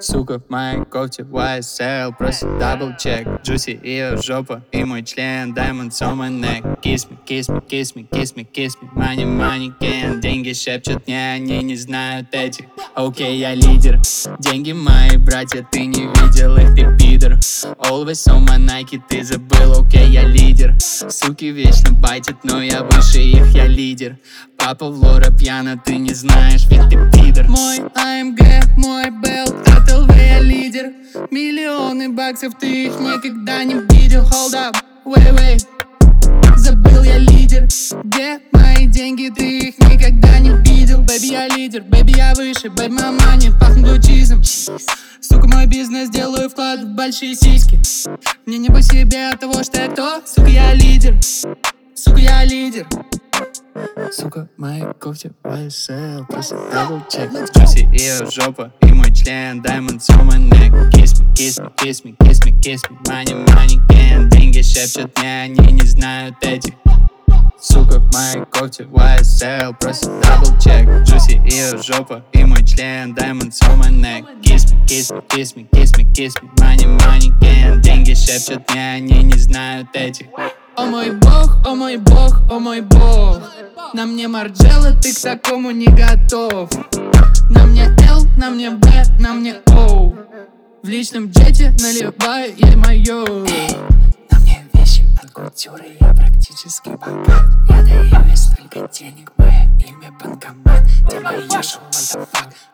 Сука в моей кофте YSL просит дабл-чек. Джуси ее жопа и мой член. Diamonds on my neck. Kiss me, kiss me, kiss me, kiss me, kiss me. Money, money, can. Деньги шепчут мне, они не знают этих. Окей, я лидер. Деньги мои братья, ты не видел их, ты пидор. Always on my Nike, ты забыл, окей, я лидер. Суки вечно байтят, но я выше их, я лидер. Папа в лора пьяна, ты не знаешь, ведь ты пидор. Мой AMG, мой Belt, от ЛВ я лидер. Миллионы баксов, ты их никогда не видел. Hold up, wait. Забыл, я лидер. Где мои деньги, ты их никогда не видел. Бэби, я лидер, бэби, я выше. Бэби, моя мани, пахнет лучизм. Сука, мой бизнес, делаю вклад в большие сиськи. Мне не по себе от того, что я кто. Сука, я лидер. Сука, я лидер. Сука, в моей кофте YSL просит дабл-чек. Джуси ее жопа и мой член. Diamonds on my neck. Kiss me, kiss me, kiss me, kiss me, kiss me. Money, money, can. Деньги шепчут мне, они не знают этих. Сука, в моей кофте YSL просит дабл-чек. Джуси ее жопа и мой член. Diamonds on my neck. Kiss me, kiss me, kiss me, kiss me, kiss me. Money, money, can. Деньги шепчут мне, они не знают этих. О мой бог, о мой бог, о мой бог. На мне Марджелла, ты к такому не готов. На мне L, на мне B, на мне O. В личном джете наливаю я мое. На мне вещи от культуры, я практически богат. Я даю ей столько денег, мое имя банкомат. Ты моя шоу, what the fuck.